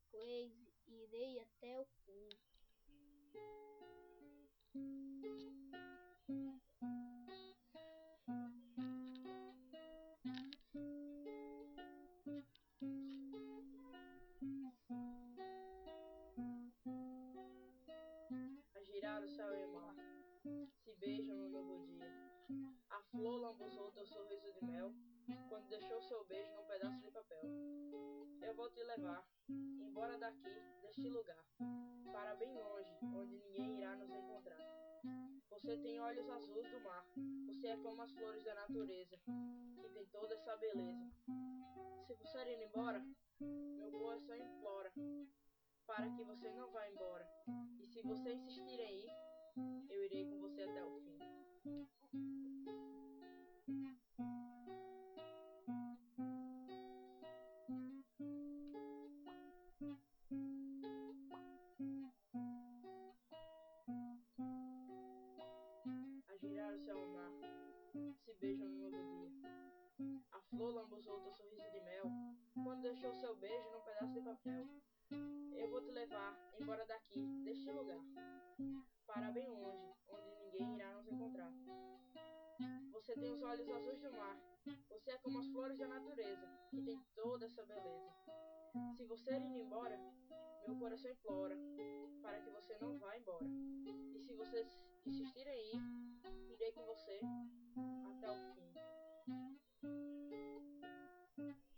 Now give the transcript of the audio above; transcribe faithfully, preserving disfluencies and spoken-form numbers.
Crazy, irei até o fim. A girar o céu e o mar se beijam no novo dia. A flor lambuzou teu sorriso de mel quando deixou seu beijo num pedaço de papel. Eu vou te levar embora daqui, deste lugar, para bem longe, onde ninguém irá nos encontrar. Você tem olhos azuis do mar, você é como as flores da natureza, que tem toda essa beleza. Se você ir embora, meu coração implora para que você não vá embora. E se você insistir em ir, eu irei com você até o fim. A girar o céu e o mar se beijam no novo dia. A flor lambuzou teu sorriso de mel quando deixou seu beijo num pedaço de papel. Eu vou te levar embora daqui, deste lugar, para bem longe, onde ninguém irá nos encontrar. Você tem os olhos azuis do mar, você é como as flores da natureza, que tem toda essa beleza. Se você ir embora, meu coração implora para que você não vá embora. E se você insistir em ir, irei com você até o fim.